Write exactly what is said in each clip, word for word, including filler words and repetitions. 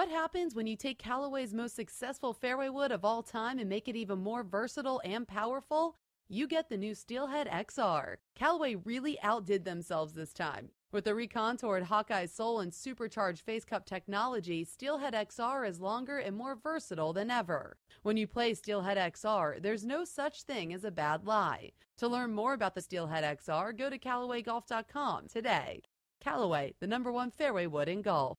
What happens when you take Callaway's most successful fairway wood of all time and make it even more versatile and powerful? You get the new Steelhead X R. Callaway really outdid themselves this time. With the recontoured Hawkeye sole and supercharged face cup technology, Steelhead X R is longer and more versatile than ever. When you play Steelhead X R, there's no such thing as a bad lie. To learn more about the Steelhead X R, go to Callaway Golf dot com today. Callaway, the number one fairway wood in golf.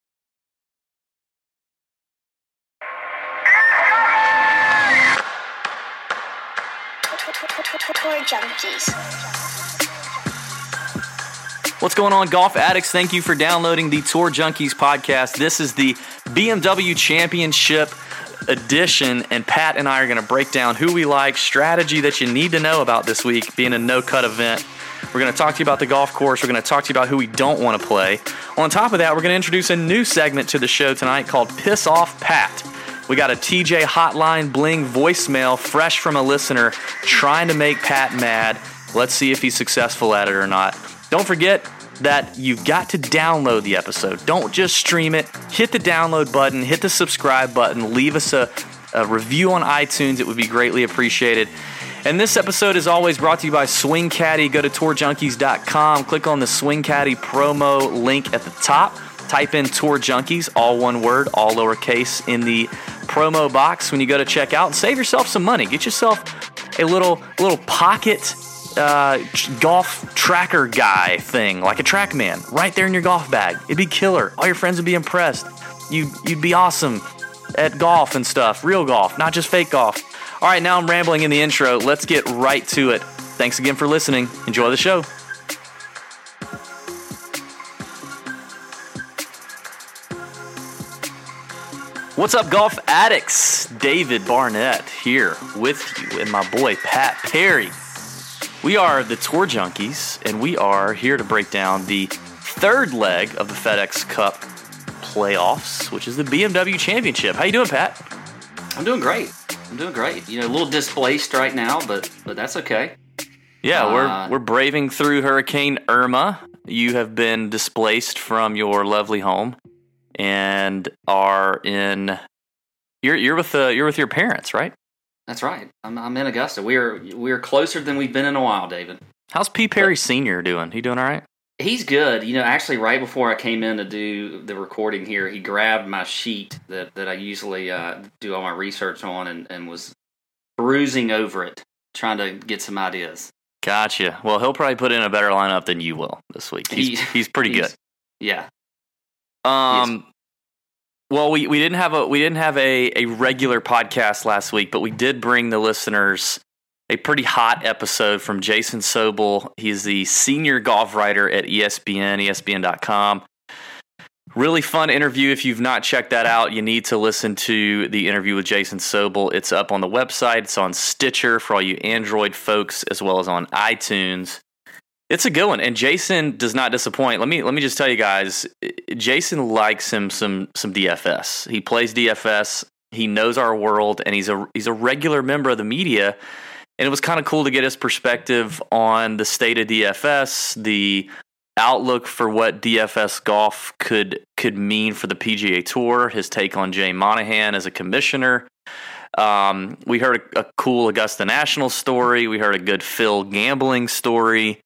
Tour Junkies. What's going on, golf addicts? Thank you for downloading the Tour Junkies podcast. This is the B M W Championship edition, and Pat and I are going to break down who we like, strategy that you need to know about this week, being a no-cut event. We're going to talk to you about the golf course. We're going to talk to you about who we don't want to play. On top of that, we're going to introduce a new segment to the show tonight called Piss Off Pat. We got a T J Hotline Bling voicemail fresh from a listener trying to make Pat mad. Let's see if he's successful at it or not. Don't forget that you've got to download the episode. Don't just stream it. Hit the download button. Hit the subscribe button. Leave us a, a review on iTunes. It would be greatly appreciated. And this episode is always brought to you by Swing Caddy. Go to tour junkies dot com. Click on the Swing Caddy promo link at the top. Type in Tour Junkies, all one word, all lowercase, in the promo box when you go to check out. Save yourself some money. Get yourself a little little pocket uh, golf tracker guy thing, like a TrackMan, right there in your golf bag. It'd be killer. All your friends would be impressed. You, you'd be awesome at golf and stuff. Real golf, not just fake golf. All right, now I'm rambling in the intro. Let's get right to it. Thanks again for listening. Enjoy the show. What's up, golf addicts? David Barnett here with you and my boy Pat Perry. We are the Tour Junkies, and we are here to break down the third leg of the FedEx Cup playoffs, which is the B M W Championship. How you doing, Pat? I'm doing great. I'm doing great. You know, a little displaced right now, but but that's okay. Yeah, uh, we're we're braving through Hurricane Irma. You have been displaced from your lovely home and are in. You're you're with uh, you're with your parents, right? That's right. I'm I'm in Augusta. We're we're closer than we've been in a while, David. How's P. Perry Senior doing? He doing all right? He's good. You know, actually, right before I came in to do the recording here, he grabbed my sheet that, that I usually uh, do all my research on and, and was perusing over it, trying to get some ideas. Gotcha. Well, he'll probably put in a better lineup than you will this week. He's he, he's pretty he's, good. Yeah. Um. Well, we, we didn't have a we didn't have a, a regular podcast last week, but we did bring the listeners a pretty hot episode from Jason Sobel. He's the senior golf writer at E S P N, E S P N dot com. Really fun interview. If you've not checked that out, you need to listen to the interview with Jason Sobel. It's up on the website. It's on Stitcher for all you Android folks, as well as on iTunes. It's a good one, and Jason does not disappoint. Let me let me just tell you guys, Jason likes him some some D F S. He plays D F S. He knows our world, and he's a he's a regular member of the media. And it was kind of cool to get his perspective on the state of D F S, the outlook for what D F S golf could could mean for the P G A Tour. His take on Jay Monahan as a commissioner. Um, we heard a, a cool Augusta National story. We heard a good Phil gambling story.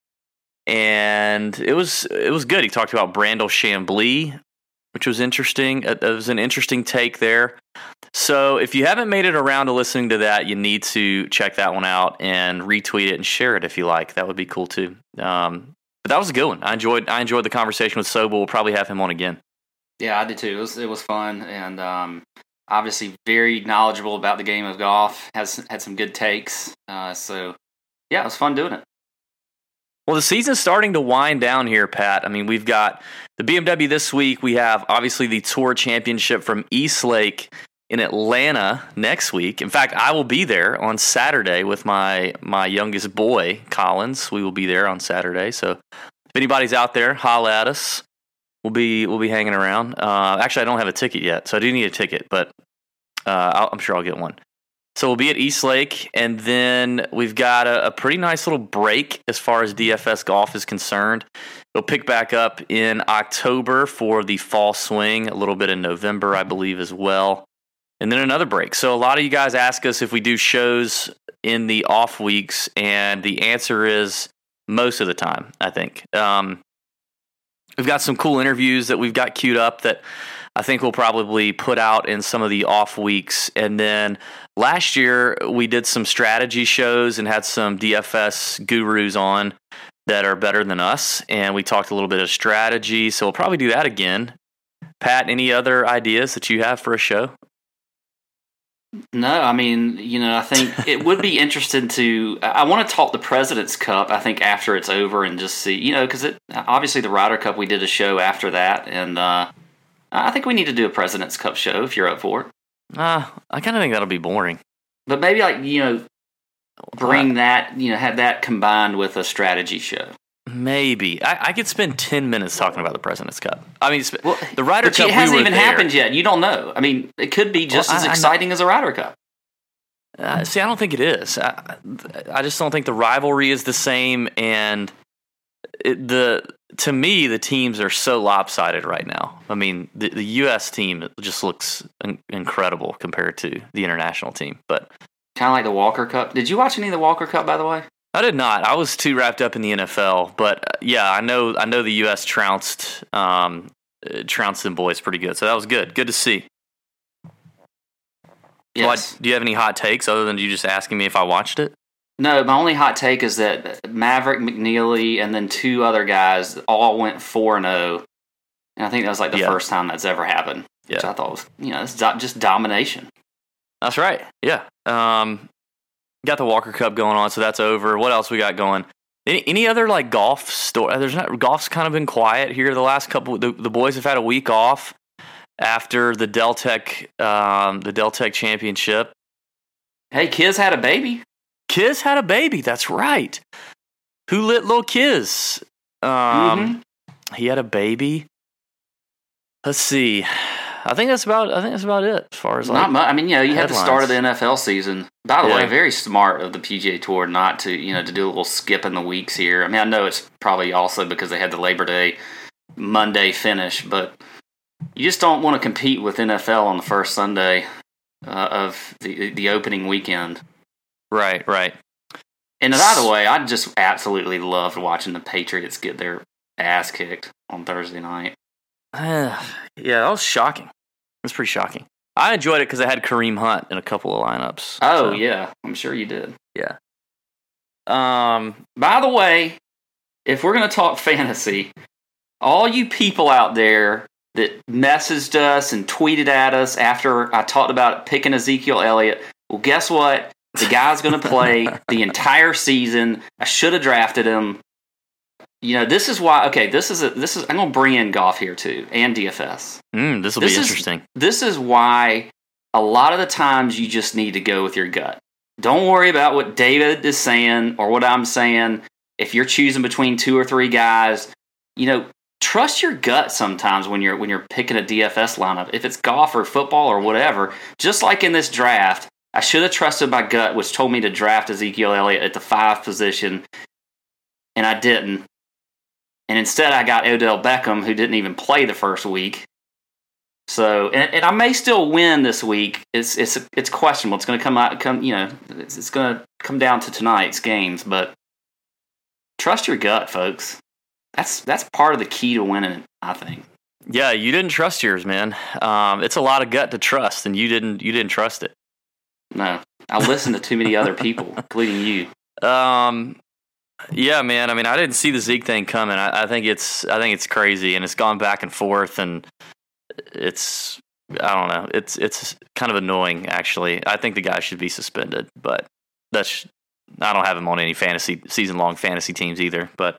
And it was it was good. He talked about Brandel Chambly, which was interesting. It was an interesting take there. So if you haven't made it around to listening to that, you need to check that one out and retweet it and share it if you like. That would be cool too. Um, but that was a good one. I enjoyed I enjoyed the conversation with Sobel. We'll probably have him on again. Yeah, I did too. It was it was fun, and um, obviously very knowledgeable about the game of golf. Has had some good takes. Uh, so yeah, it was fun doing it. Well, the season's starting to wind down here, Pat. I mean, we've got the B M W this week. We have, obviously, the Tour Championship from Eastlake in Atlanta next week. In fact, I will be there on Saturday with my my youngest boy, Collins. We will be there on Saturday. So if anybody's out there, holla at us. We'll be we'll be hanging around. Uh, actually, I don't have a ticket yet, so I do need a ticket, but uh, I'll, I'm sure I'll get one. So we'll be at East Lake, and then we've got a, a pretty nice little break as far as D F S golf is concerned. We'll pick back up in October for the fall swing, a little bit in November, I believe, as well. And then another break. So a lot of you guys ask us if we do shows in the off weeks, and the answer is most of the time, I think. Um, we've got some cool interviews that we've got queued up that I think we'll probably put out in some of the off weeks. And then last year, we did some strategy shows and had some D F S gurus on that are better than us. And we talked a little bit of strategy. So we'll probably do that again. Pat, any other ideas that you have for a show? No, I mean, you know, I think it would be interesting to, I want to talk the President's Cup, I think, after it's over and just see, you know, because it obviously the Ryder Cup, we did a show after that. And uh, I think we need to do a President's Cup show if you're up for it. Uh, I kind of think that'll be boring. But maybe, like, you know, bring that, you know, have that combined with a strategy show. Maybe. I, I could spend ten minutes talking about the President's Cup. I mean, well, the Ryder Cup, it hasn't we even there. happened yet. You don't know. I mean, it could be just well, as I, exciting as a Ryder Cup. Uh, see, I don't think it is. I, I just don't think the rivalry is the same, and it, the to me, the teams are so lopsided right now. I mean, the, the U S team just looks in, incredible compared to the international team. But kind of like the Walker Cup. Did you watch any of the Walker Cup, by the way? I did not. I was too wrapped up in the N F L. But uh, yeah, I know. I know the U S trounced um, trounced them boys pretty good. So that was good. Good to see. Yes. So I, do you have any hot takes other than you just asking me if I watched it? No, my only hot take is that Maverick McNeely and then two other guys all went four and zero, and I think that was like the yeah. first time that's ever happened. Yeah. Which I thought was, you know, it's do- just domination. That's right. Yeah. Um, got the Walker Cup going on, so that's over. What else we got going? Any, any other like golf story? There's not golf's kind of been quiet here the last couple. The, the boys have had a week off after the Deltec um, the Deltec Championship. Hey, Kiz had a baby. Kiz had a baby. That's right. Who lit little Kiz? Um, mm-hmm. He had a baby. Let's see. I think that's about. I think that's about it as far as like not much. I mean, you know, you headlines. have the start of the N F L season. By the yeah. way, very smart of the P G A Tour not to, you know, to do a little skip in the weeks here. I mean, I know it's probably also because they had the Labor Day Monday finish, but you just don't want to compete with N F L on the first Sunday uh, of the the opening weekend. Right, right. And by the way, I just absolutely loved watching the Patriots get their ass kicked on Thursday night. Uh, yeah, that was shocking. It was pretty shocking. I enjoyed it because I had Kareem Hunt in a couple of lineups. Oh, so. yeah. I'm sure you did. Yeah. Um. By the way, if we're going to talk fantasy, all you people out there that messaged us and tweeted at us after I talked about picking Ezekiel Elliott, well, guess what? The guy's going to play the entire season. I should have drafted him. You know, this is why. Okay, this is a, this is. I'm going to bring in golf here too, and D F S. Mm, this will be interesting. Is, this is why a lot of the times you just need to go with your gut. Don't worry about what David is saying or what I'm saying. If you're choosing between two or three guys, you know, trust your gut sometimes when you're when you're picking a D F S lineup. If it's golf or football or whatever, just like in this draft. I should have trusted my gut, which told me to draft Ezekiel Elliott at the five position, and I didn't. And instead, I got Odell Beckham, who didn't even play the first week. So, and, and I may still win this week. It's it's it's questionable. It's going to come out, come you know, it's, it's going to come down to tonight's games. But trust your gut, folks. That's that's part of the key to winning, I think. Yeah, you didn't trust yours, man. Um, it's a lot of gut to trust, and you didn't you didn't trust it. No, I listened to too many other people, including you. Um, yeah, man. I mean, I didn't see the Zeke thing coming. I, I think it's, I think it's crazy, and it's gone back and forth, and it's, I don't know. It's, it's kind of annoying, actually. I think the guy should be suspended, but that's, I don't have him on any fantasy season long fantasy teams either. But,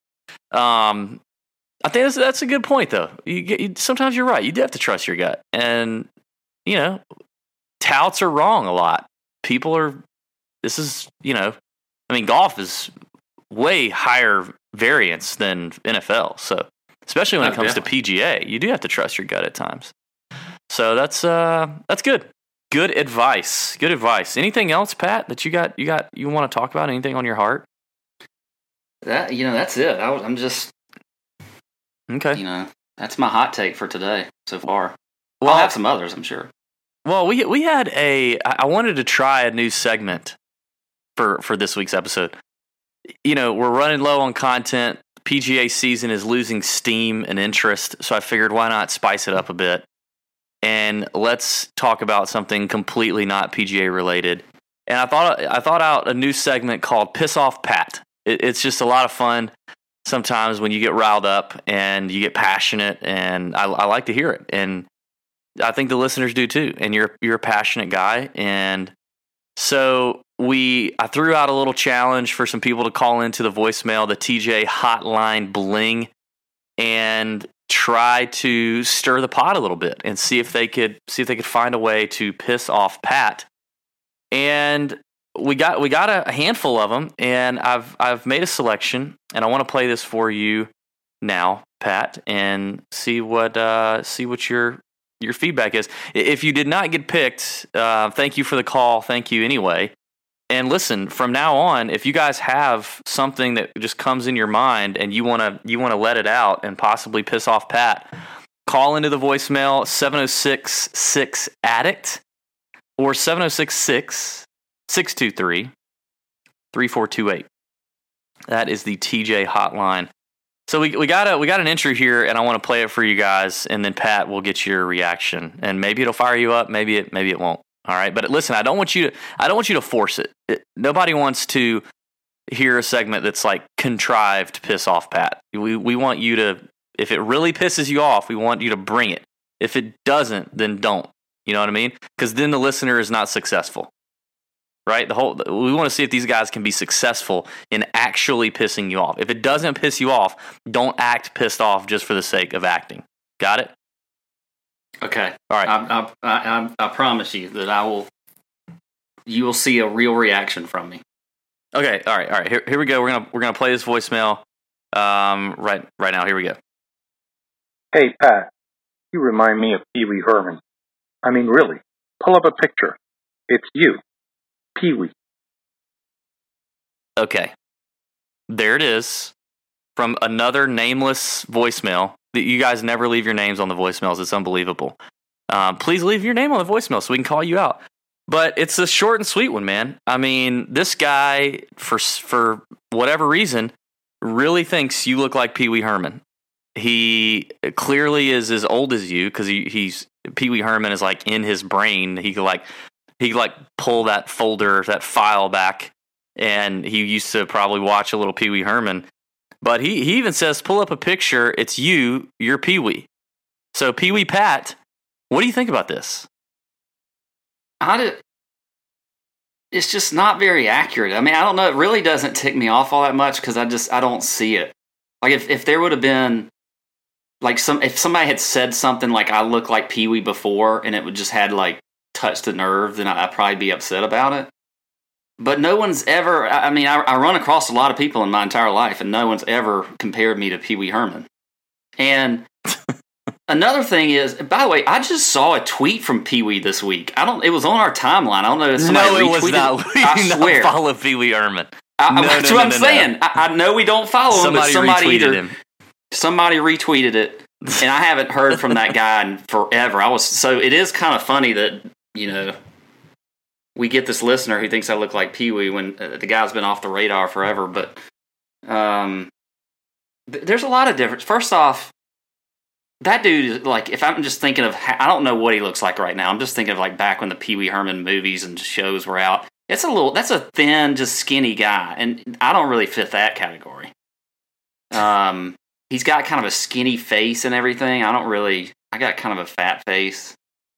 um, I think that's that's a good point, though. You, you sometimes you're right. You do have to trust your gut, and you know. Touts are wrong a lot. People are, this is, you know, I mean, golf is way higher variance than N F L. So, especially when it comes to P G A, you do have to trust your gut at times. So that's, uh, that's good. good advice. Good advice. Anything else, Pat, that you got? You got? You want to talk about? Anything on your heart? That you know, that's it. I was, I'm just okay. You know, that's my hot take for today so far. Well, I'll have some others, I'm sure. Well, we we had a. I wanted to try a new segment for for this week's episode. You know, we're running low on content. P G A season is losing steam and interest, so I figured why not spice it up a bit and let's talk about something completely not P G A related. And I thought I thought out a new segment called Piss Off Pat. It, it's just a lot of fun sometimes when you get riled up and you get passionate, and I, I like to hear it. And I think the listeners do too. And you're you're a passionate guy, and so we I threw out a little challenge for some people to call into the voicemail, the T J Hotline Bling, and try to stir the pot a little bit and see if they could see if they could find a way to piss off Pat. And we got we got a handful of them, and I've I've made a selection, and I want to play this for you now, Pat, and see what uh, see what your your feedback is. If you did not get picked, uh, thank you for the call. Thank you anyway. And listen, from now on, if you guys have something that just comes in your mind and you want to you want to let it out and possibly piss off Pat, call into the voicemail seven oh six six addict or seven oh six six, six two three, three four two eight. That is the T J hotline. So we we got a we got an entry here, and I want to play it for you guys, and then Pat will get your reaction, and maybe it'll fire you up, maybe it maybe it won't. All right, but listen, I don't want you to I don't want you to force it. it. Nobody wants to hear a segment that's like contrived to piss off Pat. We we want you to, if it really pisses you off, we want you to bring it. If it doesn't, then don't. You know what I mean? Because then the listener is not successful. Right? The whole we want to see if these guys can be successful in actually pissing you off. If it doesn't piss you off, don't act pissed off just for the sake of acting. Got it? Okay. All right. I, I, I, I promise you that I will. You will see a real reaction from me. Okay. All right. All right. Here, here we go. We're gonna we're gonna play this voicemail. Um. Right. Right now. Here we go. Hey Pat, you remind me of Pee Wee Herman. I mean, really. Pull up a picture. It's you, Pee Wee. Okay. There it is, from another nameless voicemail. You guys never leave your names on the voicemails. It's unbelievable. Um, please leave your name on the voicemail so we can call you out. But it's a short and sweet one, man. I mean, this guy, for for whatever reason, really thinks you look like Pee Wee Herman. He clearly is as old as you, because he, he's Pee Wee Herman is like in his brain. He could like he could like pull that folder, that file back, and he used to probably watch a little Pee Wee Herman. But he, he even says, pull up a picture. It's you. You're Pee Wee. So Pee Wee Pat, what do you think about this? I did, it's just not very accurate. I mean, I don't know. It really doesn't tick me off all that much because I just I don't see it. Like if, if there would have been like some if somebody had said something like I look like Pee Wee before, and it would just had like touched the nerve, then I'd probably be upset about it. But no one's ever, I mean, I, I run across a lot of people in my entire life, and no one's ever compared me to Pee Wee Herman. And another thing is, by the way, I just saw a tweet from Pee Wee this week. I don't, it was on our timeline. I don't know if somebody no, it retweeted was not. it. I swear. Don't follow Pee Wee Herman. I, no, that's no, what no, I'm no, saying. No. I, I know we don't follow somebody him, but somebody either, him. somebody retweeted it, and I haven't heard from that guy in forever. I was, so it is kind of funny that, you know, we get this listener who thinks I look like Pee Wee when uh, the guy's been off the radar forever. But um, th- there's a lot of difference. First off, that dude, like, if I'm just thinking of, I don't know what he looks like right now. I'm just thinking of like back when the Pee Wee Herman movies and shows were out. It's a little, that's a thin, just skinny guy, and I don't really fit that category. Um, he's got kind of a skinny face and everything. I don't really. I got kind of a fat face.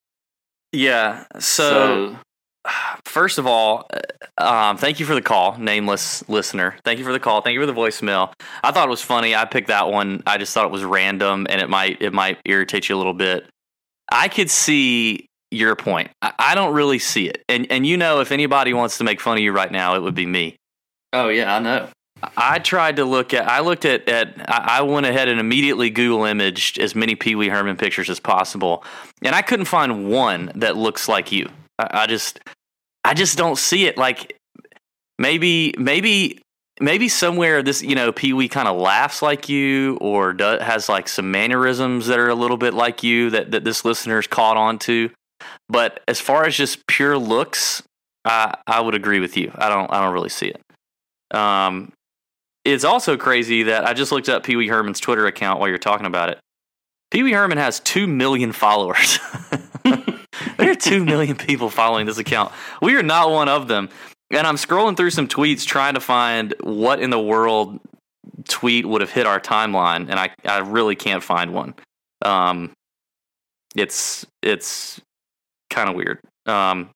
Yeah. So. so First of all, um, thank you for the call, nameless listener. Thank you for the call. Thank you for the voicemail. I thought it was funny. I picked that one. I just thought it was random, and it might it might irritate you a little bit. I could see your point. I, I don't really see it, and and you know, if anybody wants to make fun of you right now, it would be me. Oh yeah, I know. I tried to look at. I looked at at. I went ahead and immediately Google imaged as many Pee Wee Herman pictures as possible, and I couldn't find one that looks like you. I, I just, I just don't see it. Like maybe, maybe, maybe somewhere this, you know, Pee Wee kind of laughs like you, or does, has like some mannerisms that are a little bit like you that that this listener's caught on to. But as far as just pure looks, I I would agree with you. I don't, I don't really see it. Um, it's also crazy that I just looked up Pee Wee Herman's Twitter account while you're talking about it. Pee Wee Herman has two million followers. There are two million people following this account. We are not one of them. And I'm scrolling through some tweets trying to find what in the world tweet would have hit our timeline, and I, I really can't find one. Um, it's it's kind of weird. Um,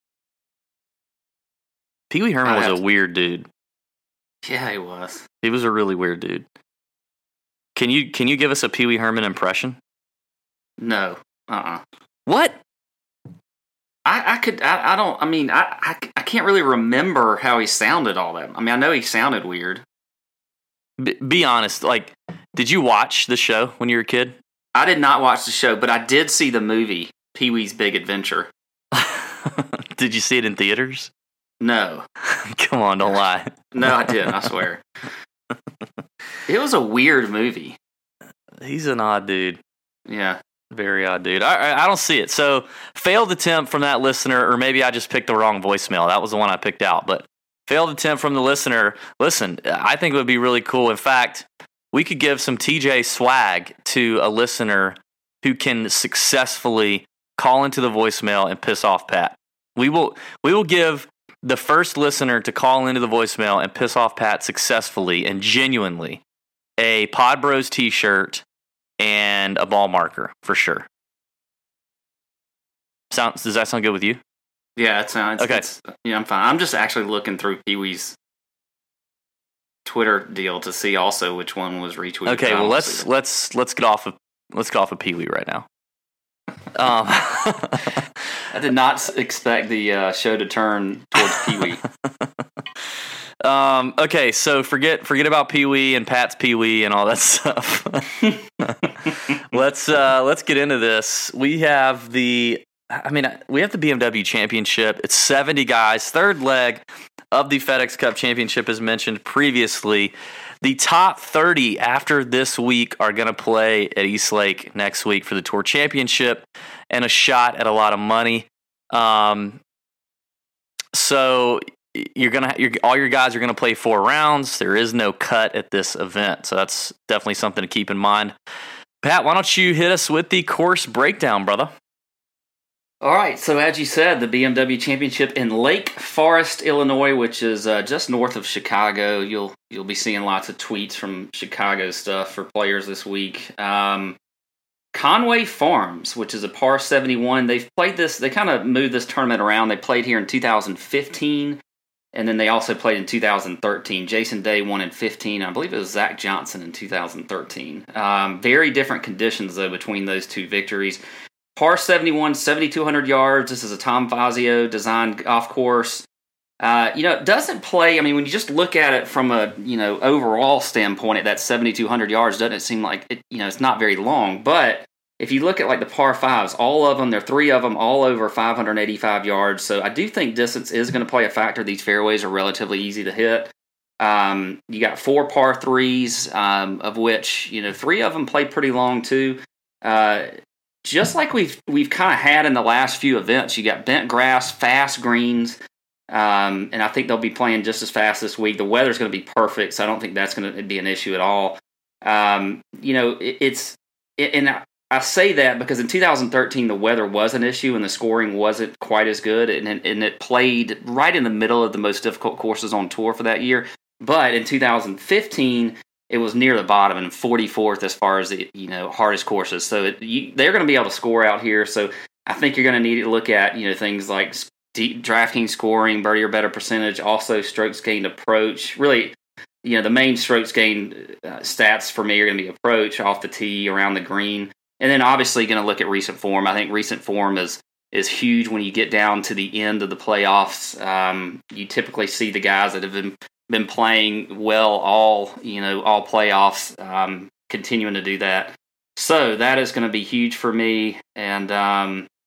Pee Wee Herman was a weird dude. Yeah, he was. He was a really weird dude. Can you can you give us a Pee Wee Herman impression? No. Uh-uh. What? I, I could, I, I don't, I mean, I, I, I can't really remember how he sounded all that. I mean, I know he sounded weird. B- be honest, like, did you watch the show when you were a kid? I did not watch the show, but I did see the movie, Pee Wee's Big Adventure. Did you see it in theaters? No. Come on, don't lie. No, I didn't, I swear. It was a weird movie. He's an odd dude. Yeah. Very odd dude. I, I don't see it. So, failed attempt from that listener, or maybe I just picked the wrong voicemail. That was the one I picked out. But failed attempt from the listener. Listen, I think it would be really cool. In fact, we could give some T J swag to a listener who can successfully call into the voicemail and piss off Pat. We will we will give the first listener to call into the voicemail and piss off Pat successfully and genuinely a Pod Bros t-shirt and a ball marker for sure. Sounds does that sound good with you? Yeah, it sounds okay. It's, yeah, I'm fine. I'm just actually looking through Pee Wee's Twitter deal to see also which one was retweeted. Okay, well let's let's let's get off of let's get off of Pee Wee right now. Um, I did not expect the uh, show to turn towards Pee Wee. Um, okay, so forget forget about Pee Wee and Pat's Pee Wee and all that stuff. let's uh, let's get into this. We have the, I mean, we have the B M W Championship. It's seventy guys, third leg of the FedEx Cup Championship, as mentioned previously. The top thirty after this week are going to play at East Lake next week for the Tour Championship and a shot at a lot of money. Um, so. You're gonna, you're, all your guys are gonna play four rounds. There is no cut at this event, so that's definitely something to keep in mind. Pat, why don't you hit us with the course breakdown, brother? All right, so as you said, the B M W Championship in Lake Forest, Illinois, which is uh, just north of Chicago. You'll you'll be seeing lots of tweets from Chicago stuff for players this week. Um, Conway Farms, which is a par seventy-one. They've played this. They kind of moved this tournament around. They played here in two thousand fifteen. And then they also played in two thousand thirteen. Jason Day won in fifteen. I believe it was Zach Johnson in two thousand thirteen. Um, very different conditions, though, between those two victories. Par seventy-one, seventy-two hundred yards. This is a Tom Fazio designed golf course. Uh, you know, it doesn't play, I mean, when you just look at it from a, you know, overall standpoint at that seventy-two hundred yards, doesn't it seem like, it, you know, it's not very long. But if you look at like the par fives, all of them, there are three of them, all over five hundred eighty-five yards. So I do think distance is going to play a factor. These fairways are relatively easy to hit. Um, you got four par threes, um, of which, you know, three of them play pretty long too. Uh, just like we've we've kind of had in the last few events, you got bent grass, fast greens, um, and I think they'll be playing just as fast this week. The weather's going to be perfect, so I don't think that's going to be an issue at all. Um, you know, it, it's it, and. I say that because in two thousand thirteen, the weather was an issue and the scoring wasn't quite as good, and, and it played right in the middle of the most difficult courses on tour for that year. But in two thousand fifteen, it was near the bottom and forty-fourth as far as the you know hardest courses. So it, you, they're going to be able to score out here. So I think you're going to need to look at you know things like deep drafting scoring, birdie or better percentage, also strokes gained approach. Really, you know the main strokes gained uh, stats for me are going to be approach off the tee, around the green. And then obviously going to look at recent form. I think recent form is is huge when you get down to the end of the playoffs. Um, you typically see the guys that have been been playing well all you know all playoffs, um, continuing to do that. So that is going to be huge for me. And um,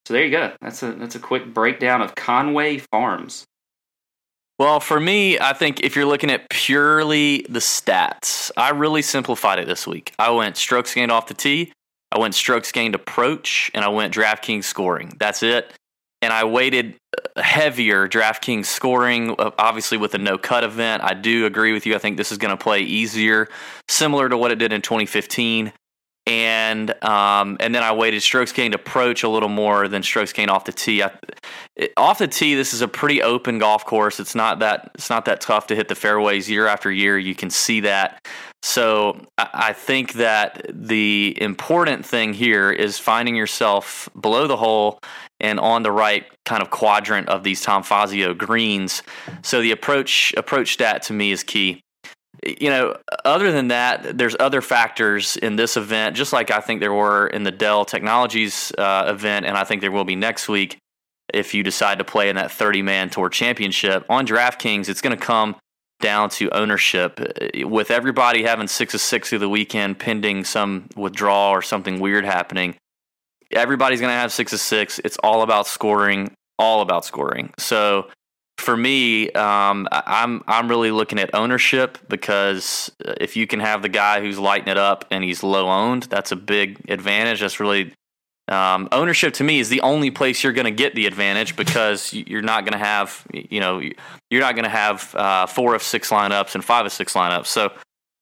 So there you go. That's a that's a quick breakdown of Conway Farms. Well, for me, I think if you're looking at purely the stats, I really simplified it this week. I went strokes gained off the tee, I went strokes gained approach, and I went DraftKings scoring. That's it. And I weighted heavier DraftKings scoring, obviously with a no-cut event. I do agree with you. I think this is going to play easier, similar to what it did in twenty fifteen. And um, and then I weighted strokes gained approach a little more than strokes gained off the tee. I, it, off the tee, this is a pretty open golf course. It's not that it's not that tough to hit the fairways year after year. You can see that. So I, I think that the important thing here is finding yourself below the hole and on the right kind of quadrant of these Tom Fazio greens. So the approach approach stat to me is key. You know, other than that, there's other factors in this event, just like I think there were in the Dell Technologies uh, event, and I think there will be next week if you decide to play in that thirty-man Tour Championship. On DraftKings, it's going to come down to ownership. With everybody having six of six through the weekend pending some withdrawal or something weird happening, everybody's going to have six of six. It's all about scoring, all about scoring. So for me, um, I'm I'm really looking at ownership, because if you can have the guy who's lighting it up and he's low owned, that's a big advantage. That's really um, ownership to me is the only place you're going to get the advantage, because you're not going to have you know you're not going to have uh, four of six lineups and five of six lineups. So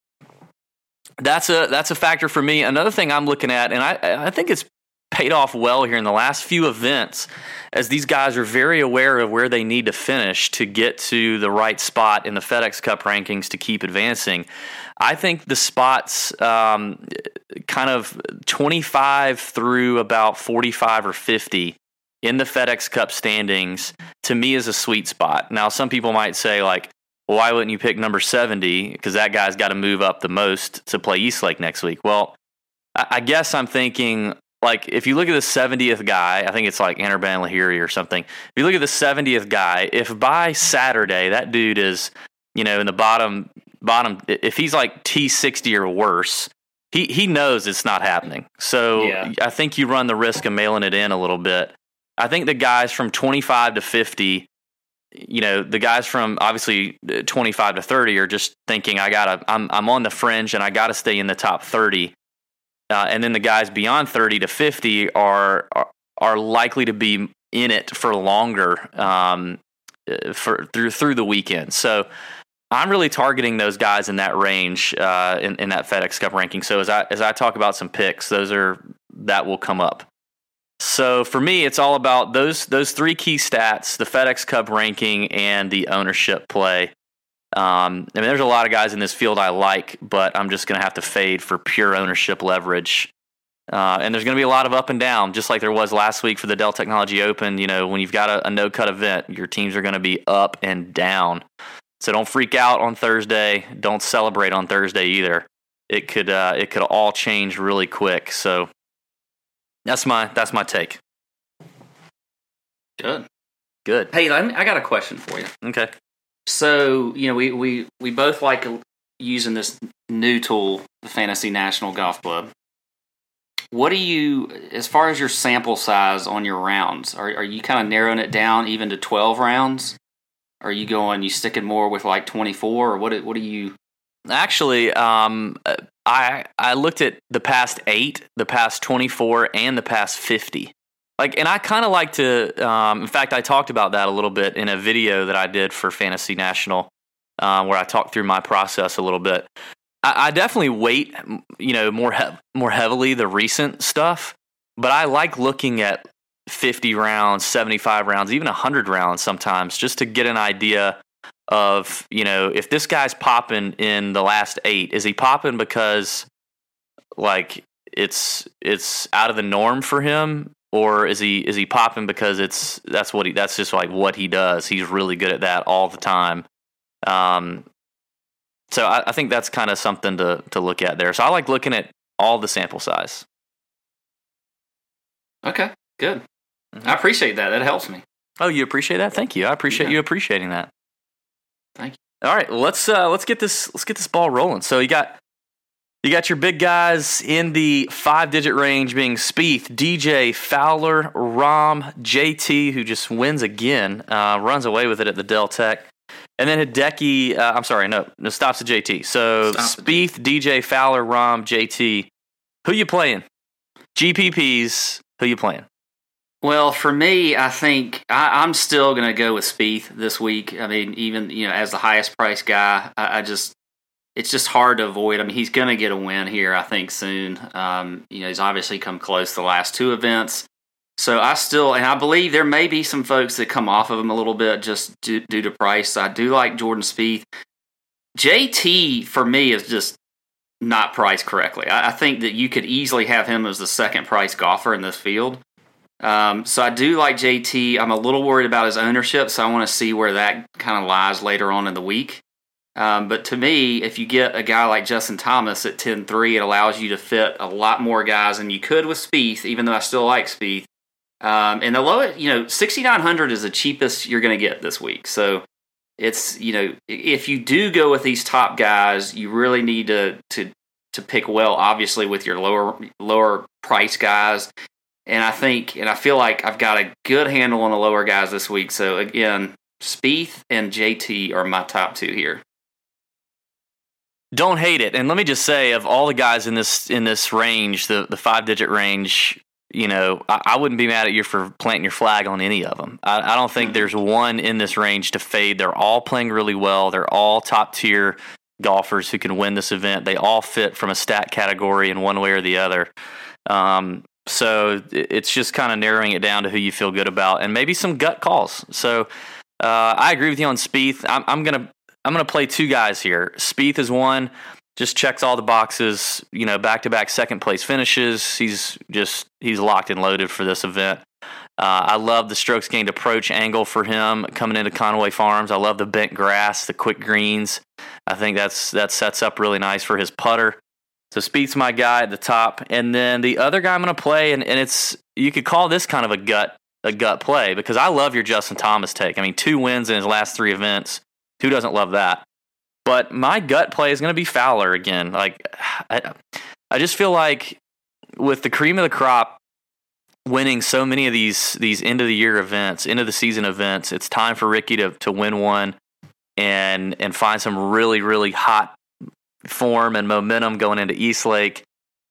that's a that's a factor for me. Another thing I'm looking at, and I I think it's paid off well here in the last few events, as these guys are very aware of where they need to finish to get to the right spot in the FedEx Cup rankings to keep advancing. I think the spots um, kind of twenty-five through about forty-five or fifty in the FedEx Cup standings, to me, is a sweet spot. Now, some people might say, like, well, why wouldn't you pick number seventy? Because that guy's got to move up the most to play Eastlake next week. Well, I guess I'm thinking, like, if you look at the seventieth guy, I think it's like Anirban Lahiri or something. If you look at the seventieth guy, if by Saturday that dude is, you know, in the bottom, bottom, if he's like T sixty or worse, he, he knows it's not happening. So yeah. I think you run the risk of mailing it in a little bit. I think the guys from twenty-five to fifty, you know, the guys from obviously twenty-five to thirty are just thinking, I gotta, I'm, I'm on the fringe and I gotta stay in the top thirty. Uh, and then the guys beyond thirty to fifty are, are are likely to be in it for longer um, for through through the weekend. So I'm really targeting those guys in that range uh, in, in that FedEx Cup ranking. So as I as I talk about some picks, those are that will come up. So for me, it's all about those those three key stats: the FedEx Cup ranking and the ownership play. Um, I mean, there's a lot of guys in this field I like, but I'm just going to have to fade for pure ownership leverage. Uh, and there's going to be a lot of up and down, just like there was last week for the Dell Technology Open. You know, when you've got a, a no-cut event, your teams are going to be up and down. So don't freak out on Thursday. Don't celebrate on Thursday either. It could uh, it could all change really quick. So that's my that's my take. Good, good. Hey, I got a question for you. Okay. So, you know, we, we, we both like using this new tool, the Fantasy National Golf Club. What do you, as far as your sample size on your rounds, are are you kind of narrowing it down even to twelve rounds? Are you going, you sticking more with like twenty-four, or what? What do you? Actually, um, I I looked at the past eight, the past twenty-four, and the past fifty. Like, and I kind of like to, um, in fact, I talked about that a little bit in a video that I did for Fantasy National, uh, where I talked through my process a little bit. I, I definitely weight, you know, more he- more heavily the recent stuff, but I like looking at fifty rounds, seventy-five rounds, even one hundred rounds sometimes, just to get an idea of, you know, if this guy's popping in the last eight, is he popping because, like, it's it's out of the norm for him? Or is he is he popping because it's that's what he that's just like what he does? He's really good at that all the time. Um, so I, I think that's kind of something to to look at there. So I like looking at all the sample size. Okay, good. Mm-hmm. I appreciate that. That helps me. Oh, you appreciate that? Thank you. I appreciate yeah. you appreciating that. Thank you. All right, let's uh, let's get this let's get this ball rolling. So you got You got your big guys in the five-digit range being Spieth, D J, Fowler, Rahm, J T, who just wins again, uh, runs away with it at the Dell Tech. And then Hideki, uh, I'm sorry, no, no, stops at J T. So Stop Spieth, D J, Fowler, Rahm, J T. Who you playing? G P Ps, who you playing? Well, for me, I think I, I'm still going to go with Spieth this week. I mean, even you know, as the highest price guy, I, I just it's just hard to avoid. I mean, he's going to get a win here, I think, soon. Um, you know, he's obviously come close the last two events. So I still, and I believe there may be some folks that come off of him a little bit just due, due to price. I do like Jordan Spieth. J T, for me, is just not priced correctly. I, I think that you could easily have him as the second price golfer in this field. Um, so I do like J T. I'm a little worried about his ownership, so I want to see where that kind of lies later on in the week. Um, but to me, if you get a guy like Justin Thomas at ten three, it allows you to fit a lot more guys than you could with Spieth, even though I still like Spieth. Um, and the lowest, you know, sixty-nine hundred is the cheapest you're going to get this week. So it's, you know, if you do go with these top guys, you really need to to to pick well, obviously, with your lower lower price guys. And I think, and I feel like I've got a good handle on the lower guys this week. So again, Spieth and J T are my top two here. Don't hate it. And let me just say, of all the guys in this in this range, the, the five-digit range, you know, I, I wouldn't be mad at you for planting your flag on any of them. I, I don't think there's one in this range to fade. They're all playing really well. They're all top-tier golfers who can win this event. They all fit from a stat category in one way or the other. Um, so it's just kind of narrowing it down to who you feel good about and maybe some gut calls. So uh, I agree with you on Spieth. I'm, I'm going to I'm going to play two guys here. Spieth is one, just checks all the boxes, you know, back-to-back second-place finishes. He's just, he's locked and loaded for this event. Uh, I love the strokes gained approach angle for him coming into Conway Farms. I love the bent grass, the quick greens. I think that's that sets up really nice for his putter. So Spieth's my guy at the top. And then the other guy I'm going to play, and, and it's, you could call this kind of a gut, a gut play, because I love your Justin Thomas take. I mean, two wins in his last three events. Who doesn't love that? But my gut play is going to be Fowler again. Like, I, I just feel like with the cream of the crop winning so many of these these end of the year events, end of the season events, it's time for Ricky to to win one and and find some really really hot form and momentum going into Eastlake.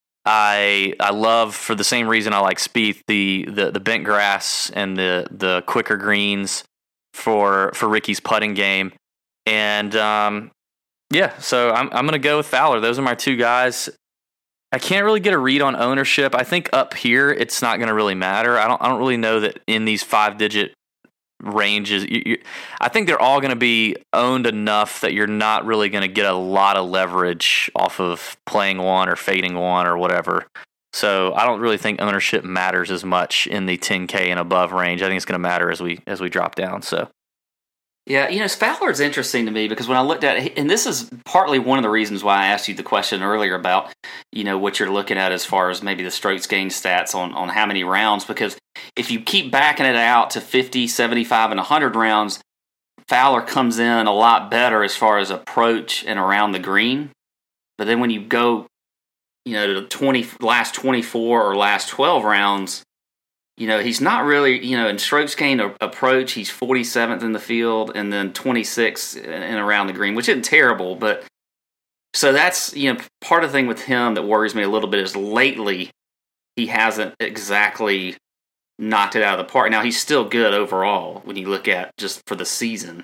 I I love, for the same reason I like Spieth, the the the bent grass and the the quicker greens for for Ricky's putting game. And, um, yeah, so I'm I'm going to go with Fowler. Those are my two guys. I can't really get a read on ownership. I think up here it's not going to really matter. I don't I don't really know that in these five-digit ranges. You, you, I think they're all going to be owned enough that you're not really going to get a lot of leverage off of playing one or fading one or whatever. So I don't really think ownership matters as much in the ten K and above range. I think it's going to matter as we as we drop down. So. Yeah, you know, Fowler's interesting to me because when I looked at it, and this is partly one of the reasons why I asked you the question earlier about, you know, what you're looking at as far as maybe the strokes gained stats on, on how many rounds, because if you keep backing it out to fifty, seventy-five, and one hundred rounds, Fowler comes in a lot better as far as approach and around the green. But then when you go, you know, to the twenty, last twenty-four or last twelve rounds, you know, he's not really, you know, in strokes gained approach, he's forty-seventh in the field and then twenty-sixth and around the green, which isn't terrible. But so that's, you know, part of the thing with him that worries me a little bit is lately he hasn't exactly knocked it out of the park. Now, he's still good overall when you look at just for the season.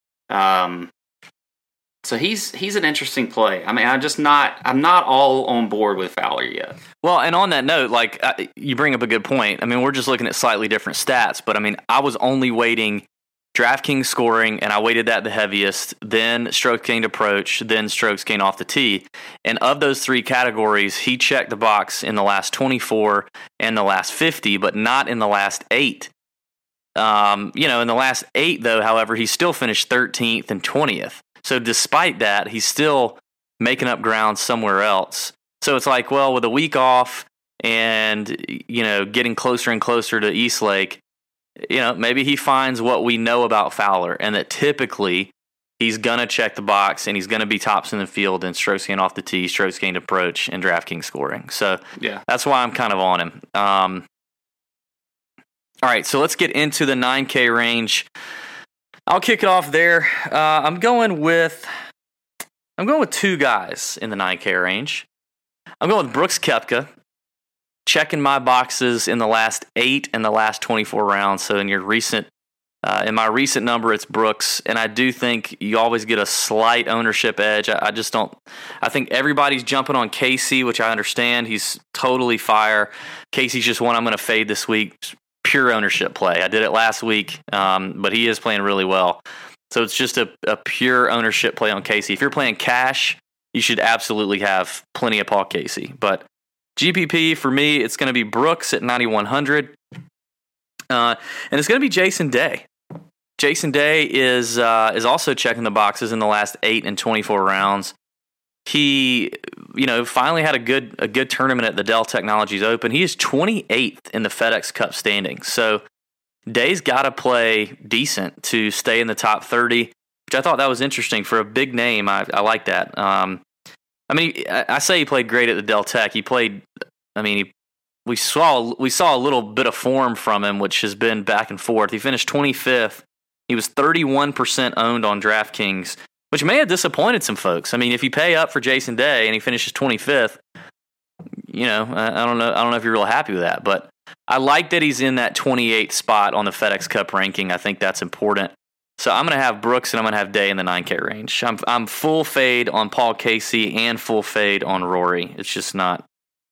Um, so he's he's an interesting play. I mean, I'm just not I'm not all on board with Fowler yet. Well, and on that note, like uh, you bring up a good point. I mean, we're just looking at slightly different stats, but I mean, I was only weighting DraftKings scoring, and I weighted that the heaviest, then strokes gained approach, then strokes gained off the tee. And of those three categories, he checked the box in the last twenty-four and the last fifty, but not in the last eight. Um, you know, in the last eight, though, however, he still finished thirteenth and twentieth. So despite that, he's still making up ground somewhere else. So it's like, well, with a week off and, you know, getting closer and closer to Eastlake, you know, maybe he finds what we know about Fowler, and that typically he's going to check the box, and he's going to be tops in the field in strokes gained off the tee, strokes gained approach, and DraftKings scoring. So yeah. that's why I'm kind of on him. Um, all right, so let's get into the nine K range. I'll kick it off there. Uh, I'm going with I'm going with two guys in the nine K range. I'm going with Brooks Koepka, checking my boxes in the last eight and the last twenty-four rounds. So in your recent, uh, in my recent number, it's Brooks, and I do think you always get a slight ownership edge. I, I just don't. I think everybody's jumping on Casey, which I understand. He's totally fire. Casey's just one I'm going to fade this week. Pure ownership play. I did it last week, um, but he is playing really well. So it's just a, a pure ownership play on Casey. If you're playing cash, you should absolutely have plenty of Paul Casey. But G P P, for me, it's going to be Brooks at ninety-one hundred. Uh, and it's going to be Jason Day. Jason Day is uh, is also checking the boxes in the last eight and twenty-four rounds. He, you know, finally had a good a good tournament at the Dell Technologies Open. He is twenty-eighth in the FedEx Cup standings. So Day's got to play decent to stay in the top thirty, which I thought that was interesting for a big name. I, I like that. Um, I mean, I, I say he played great at the Dell Tech. He played. I mean, he, we saw we saw a little bit of form from him, which has been back and forth. He finished twenty-fifth. He was thirty-one percent owned on DraftKings, which may have disappointed some folks. I mean, if you pay up for Jason Day and he finishes twenty-fifth, you know, I, I don't know. I don't know if you're real happy with that, but I like that he's in that twenty-eighth spot on the FedEx Cup ranking. I think that's important. So I'm going to have Brooks and I'm going to have Day in the nine K range. I'm I'm full fade on Paul Casey and full fade on Rory. It's just not.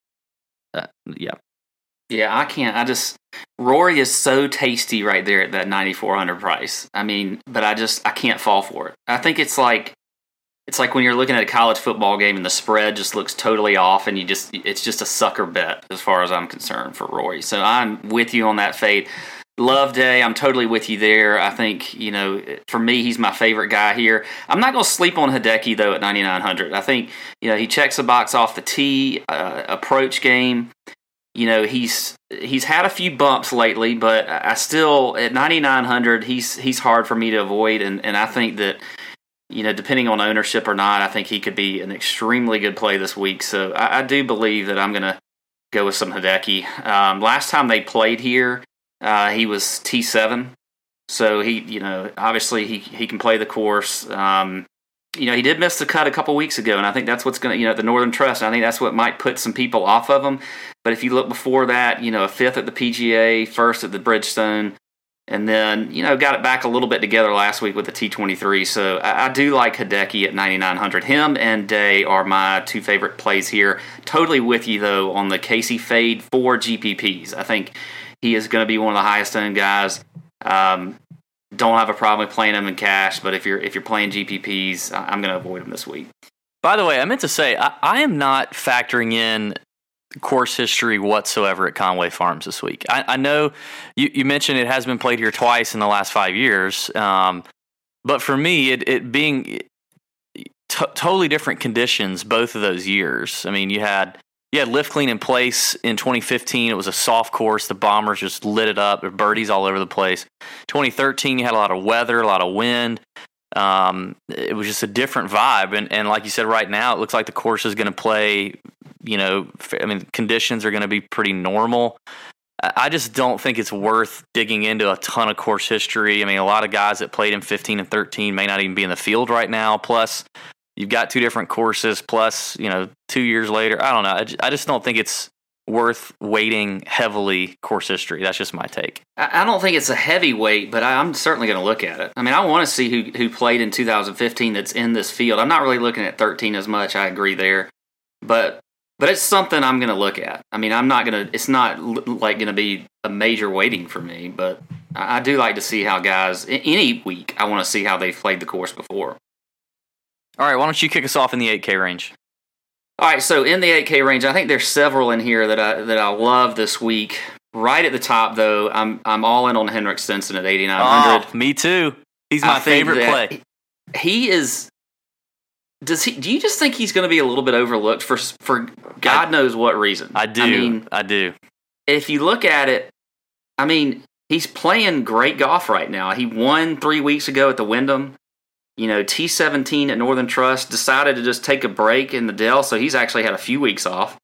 Uh, yeah. Yeah, I can't. I just Rory is so tasty right there at that ninety-four hundred price. I mean, but I just I can't fall for it. I think it's like it's like when you're looking at a college football game and the spread just looks totally off, and you just it's just a sucker bet as far as I'm concerned for Rory. So I'm with you on that fade. Love Day, I'm totally with you there. I think, you know, for me, he's my favorite guy here. I'm not going to sleep on Hideki, though, at ninety-nine hundred. I think, you know, he checks the box off the tee, uh, approach game. You know, he's he's had a few bumps lately, but I still, at ninety-nine hundred, he's he's hard for me to avoid, and, and I think that, you know, depending on ownership or not, I think he could be an extremely good play this week. So I, I do believe that I'm going to go with some Hideki. Um, last time they played here, uh, he was T seven, so he, you know, obviously he, he can play the course. Um, you know, he did miss the cut a couple weeks ago, and I think that's what's going to, you know, the Northern Trust, I think that's what might put some people off of him. But if you look before that, you know, a fifth at the P G A, first at the Bridgestone, and then, you know, got it back a little bit together last week with the T twenty-three. So I, I do like Hideki at ninety-nine hundred. Him and Day are my two favorite plays here. Totally with you, though, on the Casey fade for G P Ps. I think he is going to be one of the highest owned guys. Um, don't have a problem with playing him in cash, but if you're if you're playing G P Ps, I'm going to avoid him this week. By the way, I meant to say, I, I am not factoring in course history whatsoever at Conway Farms this week. I, I know you, you mentioned it has been played here twice in the last five years, um, but for me, it, it being t- totally different conditions both of those years. I mean, you had you had Lift Clean in place in twenty fifteen. It was a soft course. The Bombers just lit it up. There were birdies all over the place. twenty thirteen, you had a lot of weather, a lot of wind. Um, it was just a different vibe. And, and like you said, right now, it looks like the course is going to play, you know, I mean, conditions are going to be pretty normal. I just don't think it's worth digging into a ton of course history. I mean, a lot of guys that played in fifteen and thirteen may not even be in the field right now. Plus, you've got two different courses. Plus, you know, two years later, I don't know. I just don't think it's worth weighting heavily course history. That's just my take. I don't think it's a heavy weight, but I'm certainly going to look at it. I mean, I want to see who who played in two thousand fifteen that's in this field. I'm not really looking at thirteen as much. I agree there, but but it's something I'm going to look at. I mean, I'm not going to. It's not like going to be a major weighting for me, but I do like to see how guys any week. I want to see how they've played the course before. All right, why don't you kick us off in the eight K range? All right, so in the eight K range, I think there's several in here that I that I love this week. Right at the top, though, I'm I'm all in on Henrik Stenson at eighty-nine hundred. Oh, me too. He's my favorite play. He is. Does he? Do you just think he's going to be a little bit overlooked for for God I, knows what reason? I do. I mean, I do. If you look at it, I mean, he's playing great golf right now. He won three weeks ago at the Wyndham. You know, T seventeen at Northern Trust decided to just take a break in the Dell, so he's actually had a few weeks off.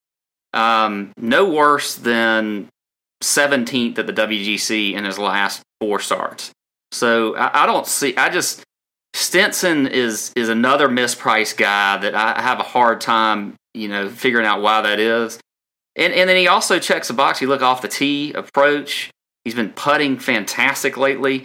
Um, no worse than seventeenth at the W G C in his last four starts. So I, I don't see. I just Stenson is is another mispriced guy that I have a hard time, you know, figuring out why that is. And and then he also checks the box. You look off the tee approach. He's been putting fantastic lately.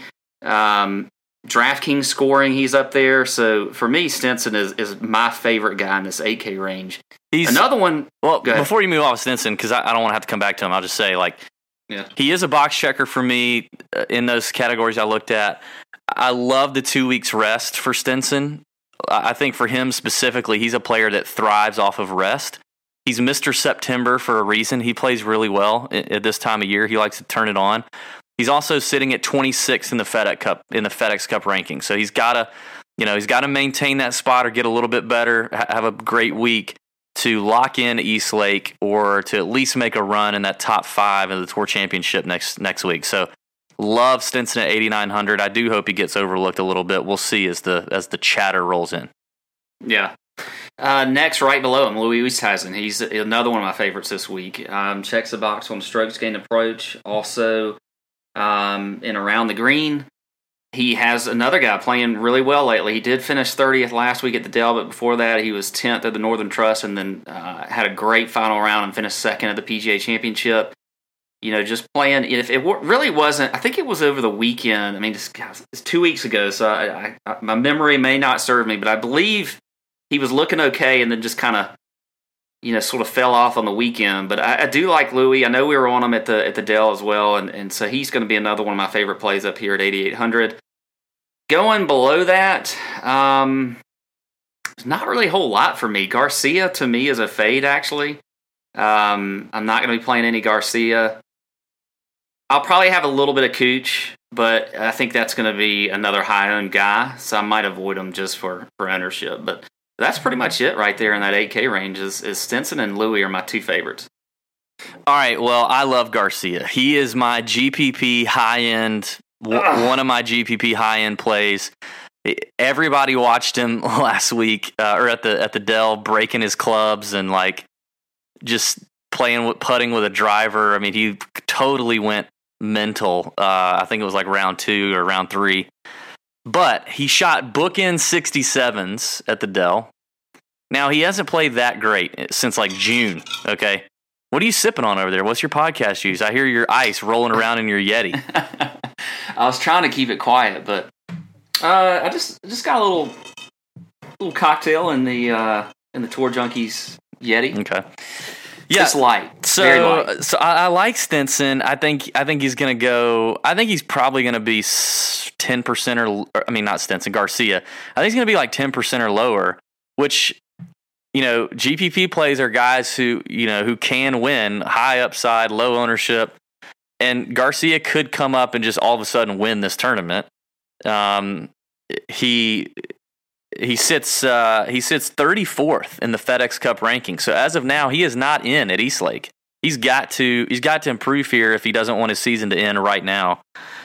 Um, DraftKings scoring, he's up there. So for me, Stenson is, is my favorite guy in this eight K range. He's another one. Well, before you move off Stenson, because I, I don't want to have to come back to him, I'll just say, like, yeah. he is a box checker for me in those categories I looked at. I love the two weeks rest for Stenson. I think for him specifically, he's a player that thrives off of rest. He's Mister September for a reason. He plays really well at this time of year. He likes to turn it on. He's also sitting at twenty-sixth in the FedEx Cup in the FedEx Cup ranking. So he's got to, you know, he's got to maintain that spot or get a little bit better, have a great week to lock in East Lake or to at least make a run in that top five in the Tour Championship next next week. So love Stenson at eighty-nine hundred. I do hope he gets overlooked a little bit. We'll see as the as the chatter rolls in. Yeah. Uh, next, right below him, Louis Oosthuizen. He's another one of my favorites this week. Um, checks the box on strokes gained approach. Also, um, in around the green, he has another guy playing really well lately. He did finish thirtieth last week at the Dell, but before that, he was tenth at the Northern Trust, and then uh, had a great final round and finished second at the P G A Championship. You know, just playing. If it really wasn't, I think it was over the weekend. I mean, it's, it's two weeks ago, so I, I, my memory may not serve me, but I believe he was looking okay, and then just kind of, you know, sort of fell off on the weekend. But I, I do like Louis. I know we were on him at the at the Dell as well, and, and so he's going to be another one of my favorite plays up here at eighty-eight hundred. Going below that, um, there's not really a whole lot for me. Garcia, to me, is a fade, actually. Um, I'm not going to be playing any Garcia. I'll probably have a little bit of Cooch, but I think that's going to be another high-owned guy, so I might avoid him just for, for ownership. But that's pretty much it right there in that eight K range. Is, is Stenson and Louis are my two favorites. All right, well, I love Garcia. He is my G P P high-end, w- one of my G P P high-end plays. Everybody watched him last week, uh, or at the at the Dell, breaking his clubs and like just playing with putting with a driver. I mean, he totally went mental. Uh, I think it was like round two or round three. But he shot bookend sixty-sevens at the Dell. Now, he hasn't played that great since like June, okay? What are you sipping on over there? What's your podcast use? I hear your ice rolling around in your Yeti. I was trying to keep it quiet, but uh, I just just got a little little cocktail in the uh, in the Tour Junkies Yeti. Okay. Yeah, it's light. So, Very light. so I, I like Stenson. I think I think he's going to go. I think he's probably going to be ten percent or, or. I mean, not Stenson, Garcia. I think he's going to be like ten percent or lower. Which, you know, G P P plays are guys who you know who can win, high upside, low ownership, and Garcia could come up and just all of a sudden win this tournament. Um, he. He sits uh, he sits thirty-fourth in the FedEx Cup ranking. So as of now, he is not in at East Lake. He's got to he's got to improve here if he doesn't want his season to end right now.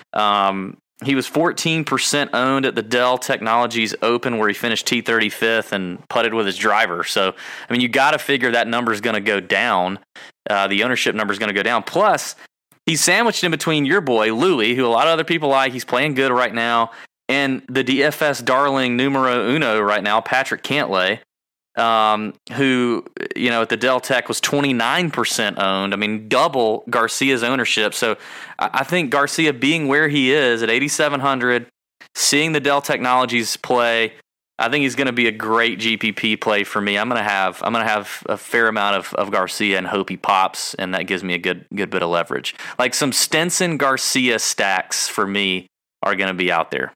Um, he was fourteen percent owned at the Dell Technologies Open, where he finished T thirty-fifth and putted with his driver. So I mean, you got to figure that number is going to go down. Uh, the ownership number is going to go down. Plus, he's sandwiched in between your boy Louis, who a lot of other people like. He's playing good right now. And the D F S darling numero uno right now, Patrick Cantlay, um, who, you know, at the Dell Tech was twenty-nine percent owned. I mean, double Garcia's ownership. So I think Garcia being where he is at eighty-seven hundred, seeing the Dell Technologies play, I think he's going to be a great G P P play for me. I'm going to have I'm going to have a fair amount of, of Garcia and hope he pops, and that gives me a good good bit of leverage. Like some Stenson Garcia stacks for me are going to be out there.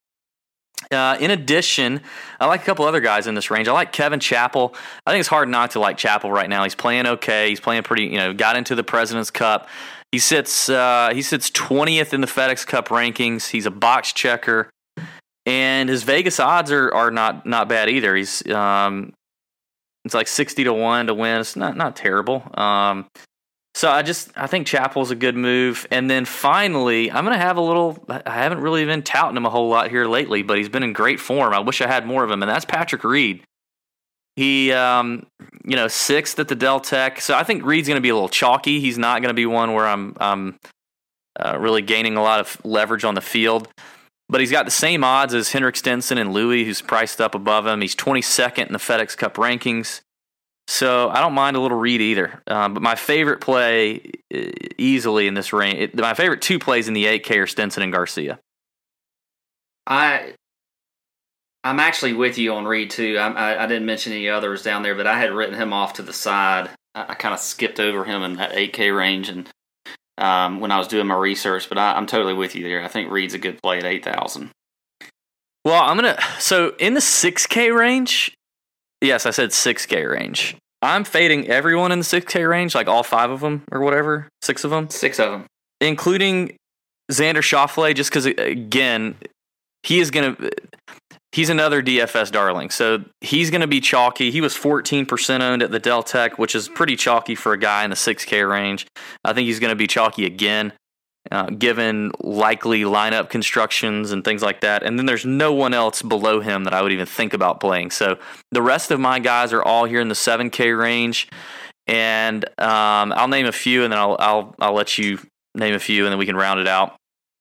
Uh, in addition, I like a couple other guys in this range. I like Kevin Chappell. I think it's hard not to like Chappell right now. He's playing okay. He's playing pretty, you know, got into the President's Cup. He sits uh, he sits twentieth in the FedEx Cup rankings. He's a box checker. And his Vegas odds are, are not, not bad either. He's um, it's like sixty to one to win. It's not not terrible. Um, So I just I think Chappell's a good move. And then finally, I'm going to have a little. I haven't really been touting him a whole lot here lately, but he's been in great form. I wish I had more of him, and that's Patrick Reed. He, um, you know, sixth at the Del Tech. So I think Reed's going to be a little chalky. He's not going to be one where I'm, I'm uh, really gaining a lot of leverage on the field. But he's got the same odds as Henrik Stenson and Louis, who's priced up above him. He's twenty-second in the FedEx Cup rankings. So I don't mind a little Reed either. Um, but my favorite play easily in this range, it, my favorite two plays in the eight K are Stenson and Garcia. I... I'm actually with you on Reed, too. I, I, I didn't mention any others down there, but I had written him off to the side. I, I kind of skipped over him in that eight K range and um, when I was doing my research, but I, I'm totally with you there. I think Reed's a good play at eight thousand. Well, I'm going to – so in the six K range, yes, I said six K range. I'm fading everyone in the six K range, like all five of them or whatever, six of them. Six of them. Including Xander Schauffele, just because, again, he is going to – he's another D F S darling, so he's going to be chalky. He was fourteen percent owned at the Del Tech, which is pretty chalky for a guy in the six K range. I think he's going to be chalky again, uh, given likely lineup constructions and things like that. And then there's no one else below him that I would even think about playing. So the rest of my guys are all here in the seven K range, and um, I'll name a few, and then I'll I'll I'll let you name a few, and then we can round it out.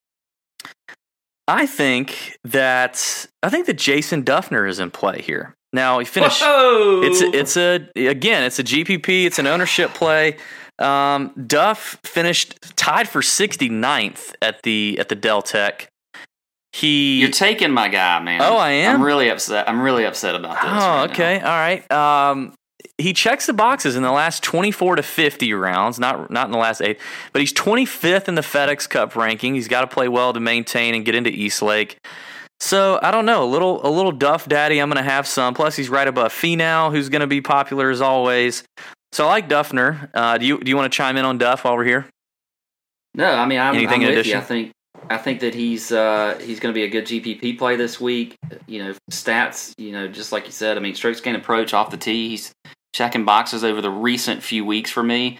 I think that I think that Jason Duffner is in play here. Now he finished. Whoa! It's a, it's a again it's a G P P. It's an ownership play. Um, Duff finished tied for sixty-ninth at the at the Del Tech. He You're taking my guy, man. Oh, I am. I'm really upset. I'm really upset about this. Oh, right okay, now. all right. Um, he checks the boxes in the last twenty-four to fifty rounds, not not in the last eight, but he's twenty-fifth in the FedEx Cup ranking. He's got to play well to maintain and get into Eastlake. So I don't know, a little a little Duff Daddy. I'm going to have some. Plus, he's right above Finau, who's going to be popular as always. So I like Duffner. Uh, do you do you want to chime in on Duff while we're here? No, I mean I'm, Anything I'm in with addition? you. I think I think that he's uh, he's going to be a good G P P play this week. You know, stats. You know, just like you said. I mean, strokes gain approach off the tee. He's checking boxes over the recent few weeks for me.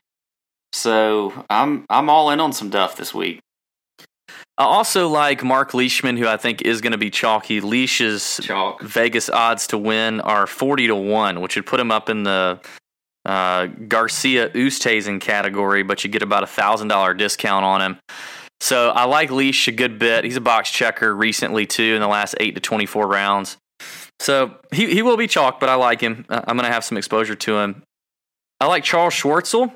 So I'm I'm all in on some Duff this week. I also like Mark Leishman, who I think is going to be chalky. Leish's Chalk. Vegas odds to win are forty to one, which would put him up in the uh, Garcia Oosthuizen category, but you get about a one thousand dollars discount on him. So I like Leish a good bit. He's a box checker recently, too, in the last eight to twenty-four rounds. So he, he will be chalk, but I like him. Uh, I'm going to have some exposure to him. I like Charles Schwartzel.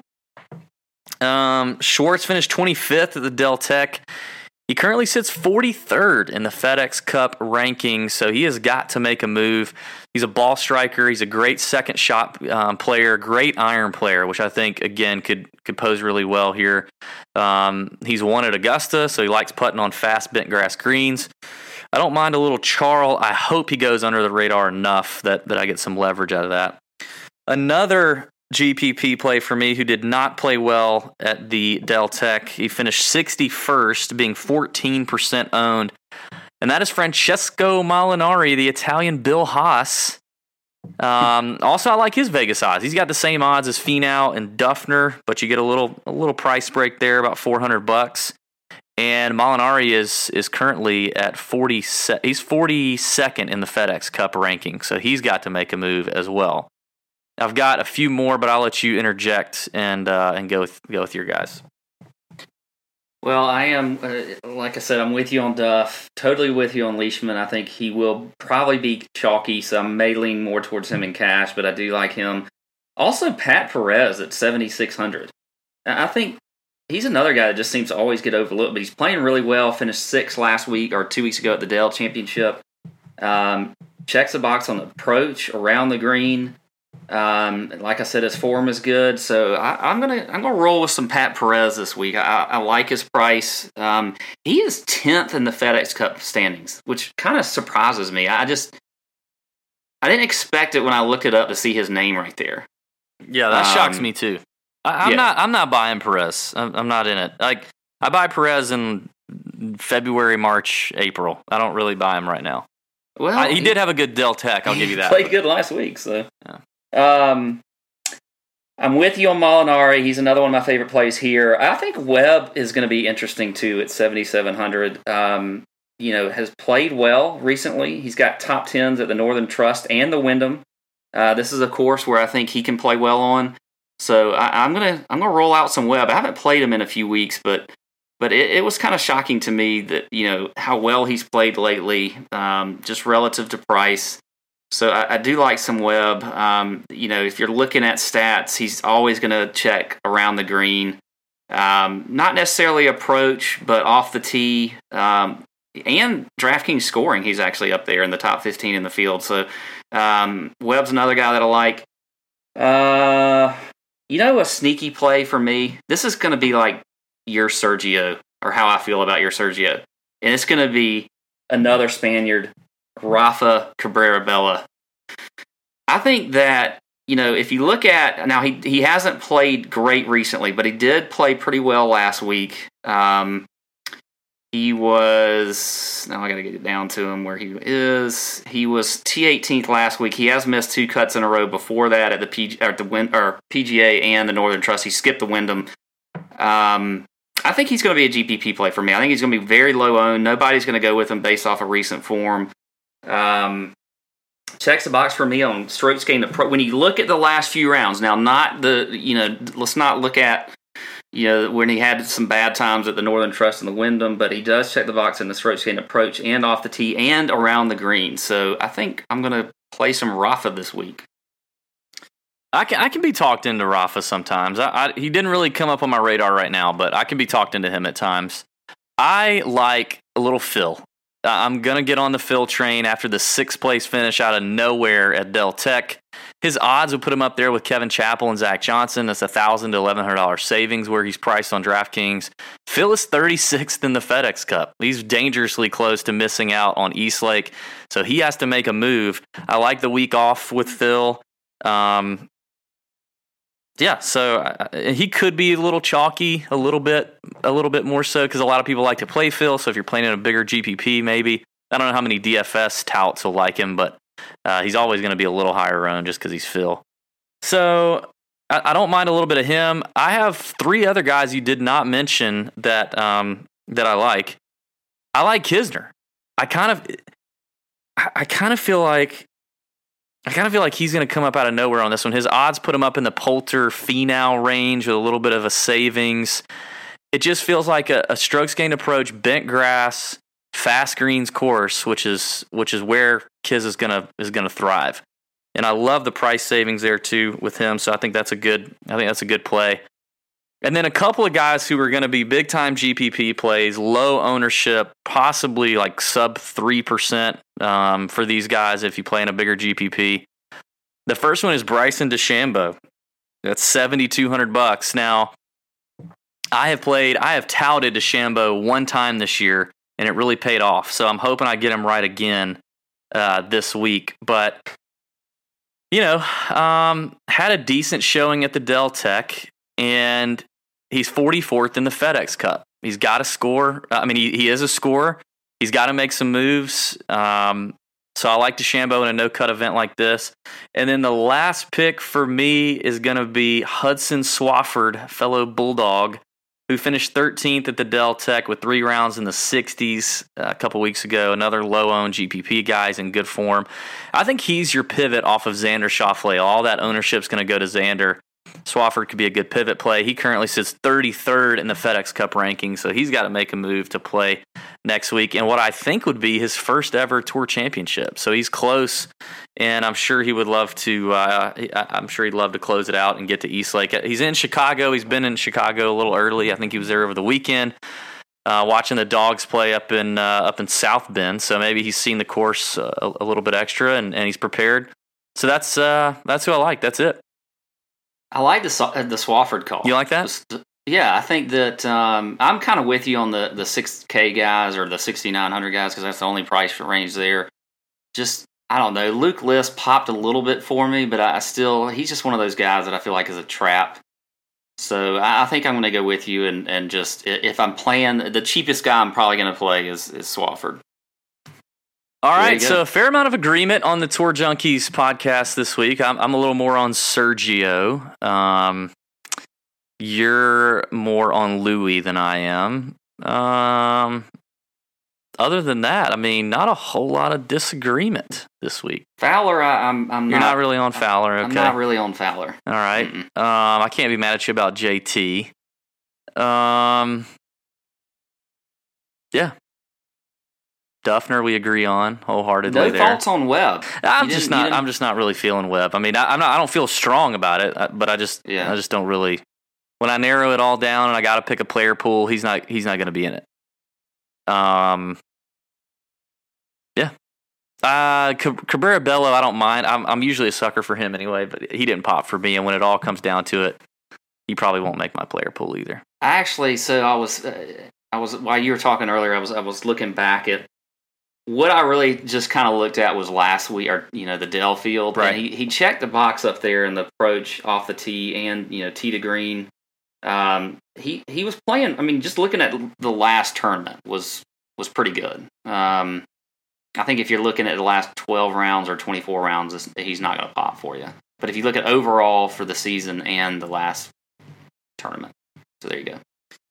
Um, Schwartz finished twenty-fifth at the Del Tech. He currently sits forty-third in the FedEx Cup ranking, so he has got to make a move. He's a ball striker. He's a great second shot um, player, great iron player, which I think, again, could, could pose really well here. Um, he's won at Augusta, so he likes putting on fast bent grass greens. I don't mind a little Charl. I hope he goes under the radar enough that, that I get some leverage out of that. Another G P P play for me who did not play well at the Del Tech. He finished sixty-first, being fourteen percent owned. And that is Francesco Molinari, the Italian Bill Haas. Um, also, I like his Vegas odds. He's got the same odds as Finau and Duffner, but you get a little a little price break there, about four hundred bucks. And Molinari is is currently at forty. He's forty-second in the FedEx Cup ranking, so he's got to make a move as well. I've got a few more, but I'll let you interject and uh, and go with go with your guys. Well, I am, uh, like I said, I'm with you on Duff. Totally with you on Leishman. I think he will probably be chalky, so I may lean more towards him in cash, but I do like him. Also, Pat Perez at seventy-six hundred. I think he's another guy that just seems to always get overlooked, but he's playing really well. Finished sixth last week or two weeks ago at the Dell Championship. Um, checks the box on the approach, around the green. Um, like I said, his form is good, so I, I'm gonna I'm gonna roll with some Pat Perez this week. I, I like his price. Um, he is tenth in the FedEx Cup standings, which kind of surprises me. I just I didn't expect it when I looked it up to see his name right there. Yeah, that um, shocks me too. I, I'm yeah. not I'm not buying Perez. I'm, I'm not in it. Like I buy Perez in February, March, April. I don't really buy him right now. Well, I, he, he did have a good Del Tech. I'll give you that. Played good last week, so. Yeah. Um, I'm with you on Molinari. He's another one of my favorite plays here. I think Webb is going to be interesting too at seventy-seven hundred. Um, you know, has played well recently. He's got top tens at the Northern Trust and the Wyndham. Uh, this is a course where I think he can play well on. So I, I'm gonna I'm gonna roll out some Webb. I haven't played him in a few weeks, but but it, it was kind of shocking to me that you know how well he's played lately, um, just relative to price. So I, I do like some Webb. Um, you know, if you're looking at stats, he's always going to check around the green. Um, not necessarily approach, but off the tee. Um, and DraftKings scoring, he's actually up there in the top fifteen in the field. So um, Webb's another guy that I like. Uh, you know, a sneaky play for me. This is going to be like your Sergio, or how I feel about your Sergio. And it's going to be another Spaniard, Rafa Cabrera Bella. I think that, you know, if you look at, now he he hasn't played great recently, but he did play pretty well last week. Um, he was, now I got to get it down to him where he is. He was T eighteenth last week. He has missed two cuts in a row before that at the, P, or at the Win, or P G A and the Northern Trust. He skipped the Wyndham. Um, I think he's going to be a G P P play for me. I think he's going to be very low owned. Nobody's going to go with him based off of recent form. Um, checks the box for me on strokes gained. When you look at the last few rounds, now not the, you know, let's not look at, you know, when he had some bad times at the Northern Trust and the Wyndham, but he does check the box in the strokes gained approach and off the tee and around the green. So I think I'm going to play some Rafa this week. I can I can be talked into Rafa sometimes. I, I, he didn't really come up on my radar right now, but I can be talked into him at times. I like a little Phil. I'm going to get on the Phil train after the sixth place finish out of nowhere at Del Tech. His odds would put him up there with Kevin Chappell and Zach Johnson. That's one thousand dollars to eleven hundred dollars savings where he's priced on DraftKings. Phil is thirty-sixth in the FedEx Cup. He's dangerously close to missing out on Eastlake, so he has to make a move. I like the week off with Phil. Um, yeah, so uh, he could be a little chalky, a little bit, a little bit more so because a lot of people like to play Phil. So if you're playing in a bigger G P P, maybe I don't know how many D F S touts will like him, but uh, he's always going to be a little higher owned just because he's Phil. So I, I don't mind a little bit of him. I have three other guys you did not mention that um, that I like. I like Kisner. I kind of, I, I kind of feel like. I kind of feel like he's going to come up out of nowhere on this one. His odds put him up in the Poulter Finau range with a little bit of a savings. It just feels like a, a strokes gained approach, bent grass, fast greens course, which is which is where Kiz is gonna is gonna thrive. And I love the price savings there too with him. So I think that's a good I think that's a good play. And then a couple of guys who are going to be big time G P P plays, low ownership, possibly like sub three percent um, for these guys if you play in a bigger G P P. The first one is Bryson DeChambeau. That's seventy-two hundred bucks. Now, I have played, I have touted DeChambeau one time this year, and it really paid off. So I'm hoping I get him right again uh, this week. But, you know, um, had a decent showing at the Del Tech. And he's forty-fourth in the FedEx Cup. He's got to score. I mean, he, he is a scorer. He's got to make some moves. Um, so I like DeChambeau in a no-cut event like this. And then the last pick for me is going to be Hudson Swafford, fellow Bulldog, who finished thirteenth at the Del Tech with three rounds in the sixties a couple weeks ago. Another low-owned G P P guy is in good form. I think he's your pivot off of Xander Schauffele. All that ownership's going to go to Xander. Swafford could be a good pivot play. He currently sits thirty-third in the FedEx Cup ranking, so he's got to make a move to play next week in what I think would be his first ever Tour Championship. So he's close, and I'm sure he would love to. Uh, I'm sure he'd love to close it out and get to Eastlake. He's in Chicago. He's been in Chicago a little early. I think he was there over the weekend, uh, watching the Dogs play up in uh, up in South Bend. So maybe he's seen the course a, a little bit extra, and, and he's prepared. So that's uh, that's who I like. That's it. I like the the Swafford call. You like that? Yeah, I think that um, I'm kind of with you on the, the six K guys or the sixty-nine hundred guys because that's the only price range there. Just, I don't know. Luke List popped a little bit for me, but I still, he's just one of those guys that I feel like is a trap. So I, I think I'm going to go with you and, and just, if I'm playing, the cheapest guy I'm probably going to play is, is Swafford. All right, so a fair amount of agreement on the Tour Junkies podcast this week. I'm, I'm a little more on Sergio. Um, you're more on Louis than I am. Um, other than that, I mean, not a whole lot of disagreement this week. Fowler, I, I'm, I'm You're not, not really on Fowler, okay? I'm not really on Fowler. All right. Um, I can't be mad at you about J T. Um, yeah. Duffner, we agree on wholeheartedly. No there. faults on Webb. I'm just not. I'm just not really feeling Webb. I mean, I, I'm not. I don't feel strong about it, but I just. Yeah. I just don't really. When I narrow it all down and I got to pick a player pool, he's not. He's not going to be in it. Um. Yeah. Uh, Cabrera Bello, I don't mind. I'm. I'm usually a sucker for him anyway, but he didn't pop for me. And when it all comes down to it, he probably won't make my player pool either. Actually, so I was. Uh, I was while you were talking earlier. I was. I was looking back at. What I really just kind of looked at was last week, or you know, the Dell Field. Right. And he he checked the box up there in the approach off the tee and you know tee to green. Um, he he was playing. I mean, just looking at the last tournament was was pretty good. Um, I think if you're looking at the last twelve rounds or twenty-four rounds, he's not going to pop for you. But if you look at overall for the season and the last tournament, so there you go.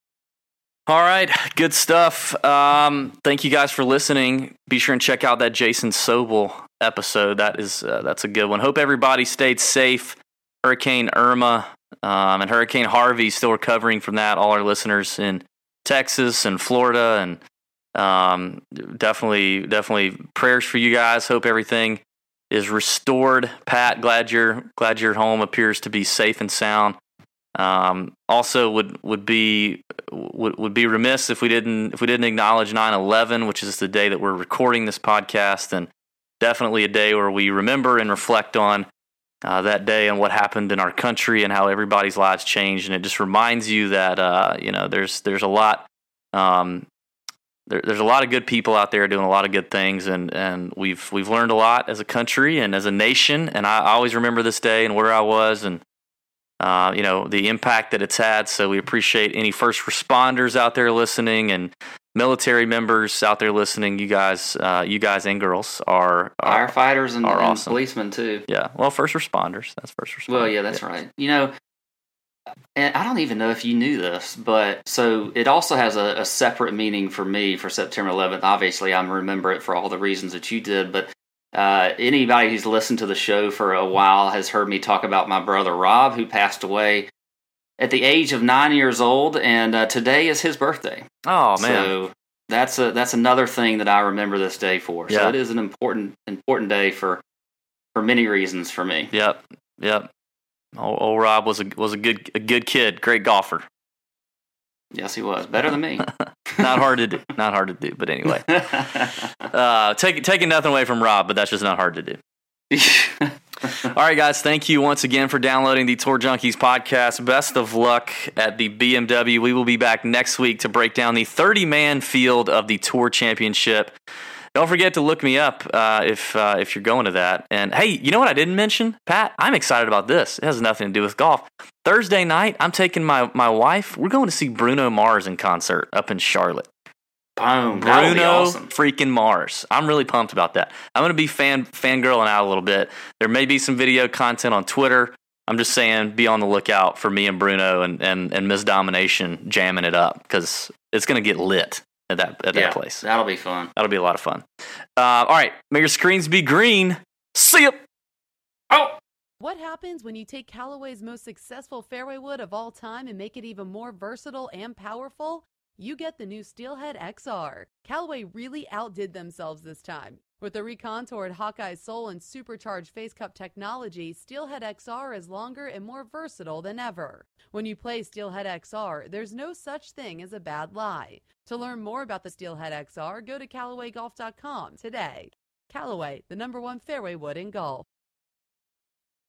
All right, good stuff. Um, thank you guys for listening. Be sure and check out that Jason Sobel episode. That is uh, that's a good one. Hope everybody stayed safe. Hurricane Irma um, and Hurricane Harvey still recovering from that. All our listeners in Texas and Florida, and um, definitely, definitely prayers for you guys. Hope everything is restored. Pat, glad your glad your home appears to be safe and sound. Um, also would, would be, would, would be remiss if we didn't, if we didn't acknowledge nine eleven, which is the day that we're recording this podcast, and definitely a day where we remember and reflect on, uh, that day and what happened in our country and how everybody's lives changed. And it just reminds you that, uh, you know, there's, there's a lot, um, there, there's a lot of good people out there doing a lot of good things. And, and we've, we've learned a lot as a country and as a nation. And I always remember this day and where I was and, Uh, you know, the impact that it's had. So we appreciate any first responders out there listening and military members out there listening. You guys, uh, you guys and girls are, are firefighters and, are and awesome. Policemen too. Yeah. Well, first responders. That's first responders. Well, yeah, that's yeah. right. You know, and I don't even know if you knew this, but so it also has a, a separate meaning for me for September eleventh. Obviously, I remember it for all the reasons that you did, but Uh, anybody who's listened to the show for a while has heard me talk about my brother Rob, who passed away at the age of nine years old, and uh, today is his birthday. Oh man! So that's a that's another thing that I remember this day for. Yeah. So it is an important important day for for many reasons for me. Yep, yep. Old, old Rob was a was a good a good kid, great golfer. Yes, he was better than me. Not hard to do. Not hard to do. But anyway, uh, take, taking nothing away from Rob, but that's just not hard to do. All right, guys. Thank you once again for downloading the Tour Junkies podcast. Best of luck at the B M W. We will be back next week to break down the thirty-man field of the Tour Championship. Don't forget to look me up uh, if uh, if you're going to that. And hey, you know what I didn't mention, Pat? I'm excited about this. It has nothing to do with golf. Thursday night, I'm taking my, my wife. We're going to see Bruno Mars in concert up in Charlotte. Boom. Bruno awesome. freaking Mars. I'm really pumped about that. I'm going to be fan fangirling out a little bit. There may be some video content on Twitter. I'm just saying be on the lookout for me and Bruno and, and, and Miss Domination jamming it up because it's going to get lit at that at yeah, that place. That'll be fun. That'll be a lot of fun. Uh, all right. May your screens be green. See ya. Oh. What happens when you take Callaway's most successful fairway wood of all time and make it even more versatile and powerful? You get the new Steelhead X R. Callaway really outdid themselves this time. With the recontoured Hawkeye sole and supercharged face cup technology, Steelhead X R is longer and more versatile than ever. When you play Steelhead X R, there's no such thing as a bad lie. To learn more about the Steelhead X R, go to Callaway Golf dot com today. Callaway, the number one fairway wood in golf.